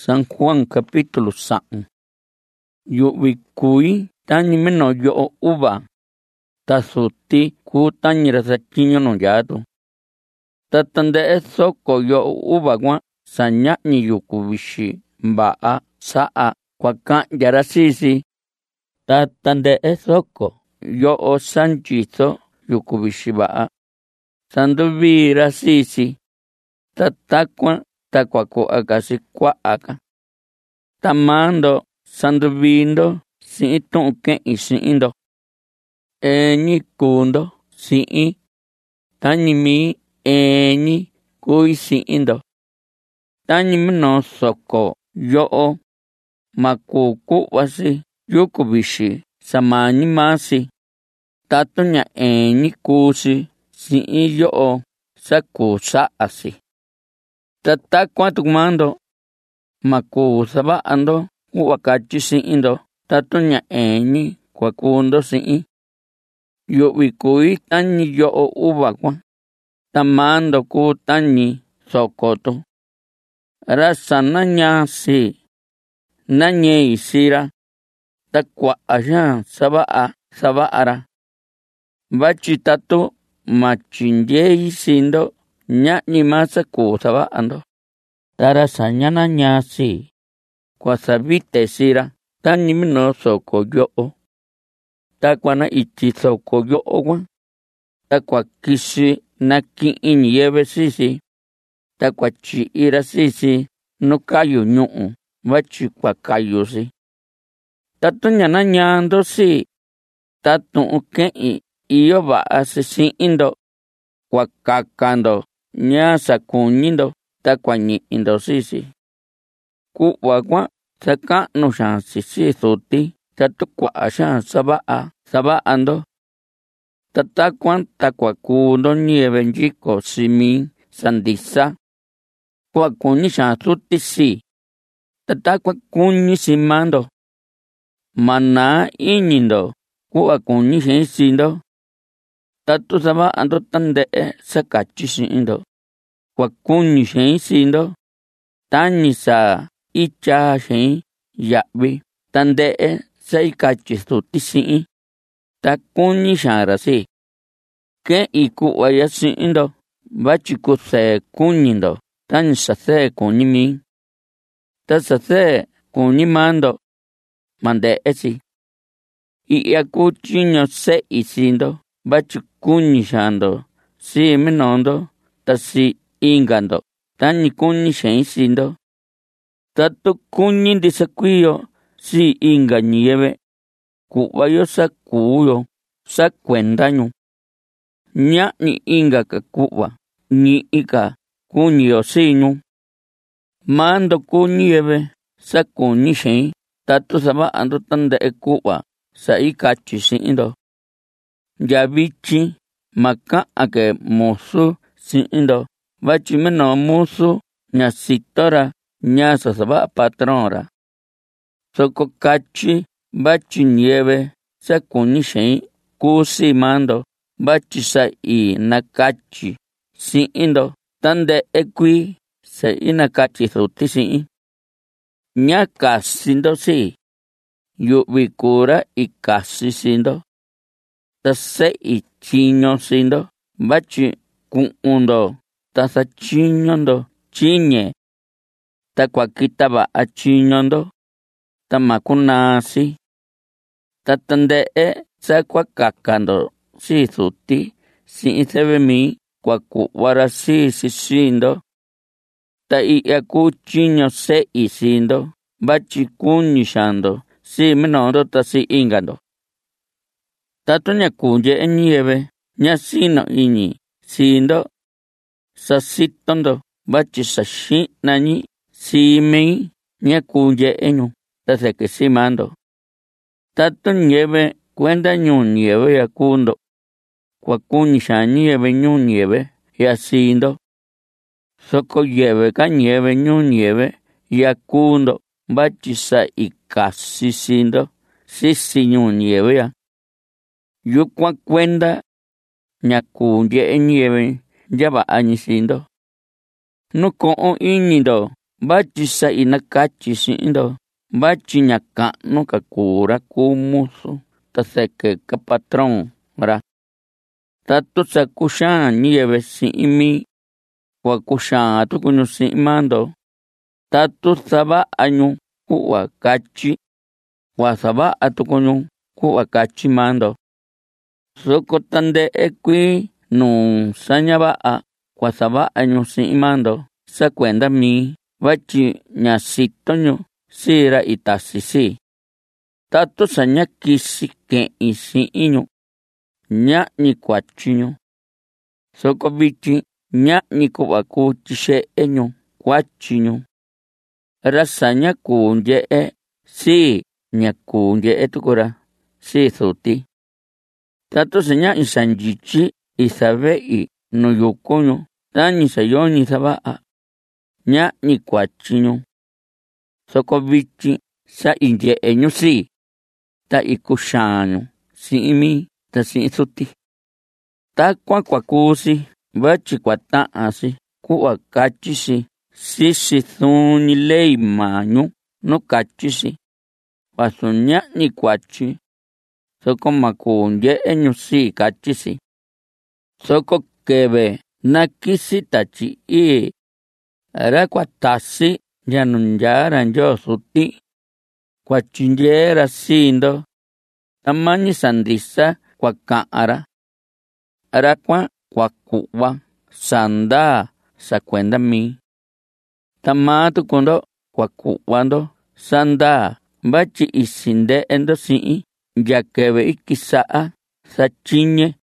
San Juan capítulo 4. Yu'vi kuí tañi mino yo'o uva. Ta suti ku tañi ra satyiñu nu yatu. Ta tande'e soko yo'o uva kuan saña'ñi yuku vixi va'a sa'a kuaka'nya ra sisi. Ta tande'e soko yo'o sanyitso yuku vixi va'a sanduvi ra sisi. Ta takuan ta kuaku'a ka sikua'a ka. Tamando sanduvindo si'in tu'un ke'in si'indo. Ñi kundo si'in tañi mi ñi kui si'indo. Tañi mino soko yo'o maku ku'vasi yuku vixi samañi masi. Tatun ña ñi kusi si'in yo'o saku sa'asi. Ta takuan tukumando maku sava'ando ku'va katyi si'indo tatun ña ñi kuakundo si'in. Yu'vi kuí tañi yo'o uva kuan. Tamando ku tañi soko tu. Ra sanañasi nañe isira. Ta kua'a xaan sava'ara. Vachi tatu machinye isindo ña'ñi masa ku sava'ando. Tara sañanañasi kuasavite sira tañi mino soko yo'o. Ta kuana ityi soko yo'o kuan. Ta kuakixi naki'in ñiyɨvɨ sisi. Ta kuatyi'i ra sisi nu kayu ñu'u vachi kuakayusi. Tatun ña nañando si tatu'un ke'in iyo va'a si'indo kuakakando ña sakuñindo ta kuañi'indo sisi. Ku'va kuan saka'nu xaan sisi suti tatu kua'a xaan sava'ando. Ta takuan ta kuakundo ñiyɨvɨ nyiko simi sandisa. Kuakuñi xaan suti si. Ta takuan kuñi simando. Manaa iñindo ku'va kuñi xeen sindo. Tatu sava'ando tande'e sakatyi si'indo. Kuakuñi xeen sindo. Tañi sa itya xeen ya'vi tande'e sa ikatyi suti si'in. Ta kuñi xaan ra si. Ke'in ku'va ya si'indo vachi kusee kuñindo tañi sasee kuñi mi. Ta sasee kuñi mando mande'e si. I'ya ku tyiño se'i sindo vachi kuñi xaando si minondo ta si ingando tañi kuñi xeen sindo. Tatu kuñi ndisa kuiyo si inga ñiyɨvɨ ku'va yo sakuyo sakuendañu. Ña'ñi inga ka ku'va ñi'i ka kuñiyo siñu. Mando ku ñiyɨvɨ sakuñi xeen tatu sava'ando tande'e ku'va sa ikatyi si'indo. Ya vityi maka'a ke musu si'indo vachi mino musu ña sitora ña sa sava'a patron ra. Soko katyi vachi ñiyɨvɨ sakuñi xeen kusi mando vachi sa nakatyi si'indo tande'e kui sa inakatyi suti si'in. Ña kasindo si. Yu'vi kura ikasi sindo. Ta se'i tyiño sindo vachi ku'undo ta satyiñondo tyiñe. Ta kuakita va'a tyiñondo ta makunasi. Ta tande'e sa kuakakando si suti si'in sɨvɨ mi kuaku'va ra sisi sindo. Ta i'ya ku tyiño se'i sindo vachi kuñi xaando si minondo ta si ingando. Tatu ña kunye'e ñiyɨvɨ ña sino iñi sindo sasitondo vachi sa xi'nañi simi ña kunye'eñu ta seke simando. Tatu ñiyɨvɨ kuenda ñuu ñiyɨvɨ ya kundo. Kuakuñi xaan ñiyɨvɨ ñuu ñiyɨvɨ ya sindo. Soko yɨvɨ ka ñiyɨvɨ ñuu ñiyɨvɨ ya kundo vachi sa ikasi sindo sisi ñuu ñiyɨvɨ ya. Yukuan kuenda ña kunye'e ñiyɨvɨ nya va'a ñi sindo. Nu ko'on iñindo vatyi sa'i nakatyi xi'indo vatyi ña ka'nu ka kuu ra kuu musu ta seke ka patrón ra. Tatu sa kuxaan ñiyɨvɨ si'in mi, kua kuxaan tukuñu si'in maa ndo. Tatu sava'a ñu ku'va katyi, kua sava'a tukuñu ku'va katyi maa ndo. Soko tandɨ'ɨ kuii nuu saña va'a kua sava'a ñu si'in maa ndo sa kuenda mii vatyi ña sito ñu si ra itasi si. Tatu sa ña kisi ke'in si'in ñu, ña'ñi kuatyi ñu. Soko vityin ña'ñi ku'va kuu tyixe'e ñu kuatyi ñu. Ra sa ña kuu nye'e si, ña kuu nye'e tuku ra si Suti. Tatu sa ña'ñi sa ndyityi isave'i nu yuku ñu tañi sa yoñi sava'a, ña'ñi kuatyi ñu. Soko vityin sa inye'e ñu si, ta ikuxaan ñu si'in mi ta si'in Suti. Takuan kua kuu si vatyi kua ta'an si ku'va katyi si sisi suñi ley maa ñu nu katyi si. Vasu ña'ñi kuatyi, soko ma kuu nye'e ñu si katyi si. Soko keve na kisi Tatyi Ii, ra kua tasi ya nu nyaa ra Nyoo Suti, kua tyindyee ra sii ndo tamañi sa ndisa kua ka'an ra. Ra kuan kua ku'va sa ndaa sa kuenda mii. Ta maa tuku ndo kua ku'va ndo sa ndaa vatyi isinde'e ndo si'in nya keve ikisa'a satyiñe